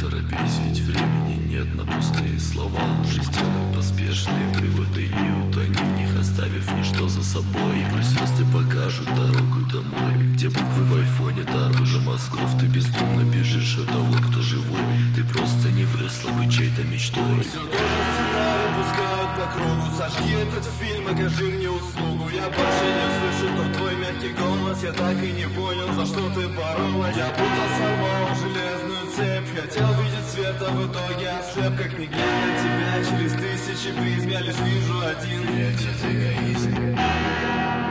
торопись, ведь времени нет на пустые слова. Лучше сделай поспешные выводы и утони в них, оставив ничто за собой. И пусть звезды покажут дорогу домой, где буквы в айфоне дороже мозгов. Ты бездумно бежишь от того, кто живой. Ты просто не выросла бы чьей-то мечтой. Все тоже сценарий пускают по кругу. Сожги этот фильм, окажи мне услугу. Я больше не слышу тот твой мягкий голос. Я так и не понял, за что ты боролась. Я будто сорвал железную цепь. Хотел видеть свет, а в итоге ослеп. Как не глядя на тебя через тысячи призм, я лишь вижу один. Ведь это эгоизм.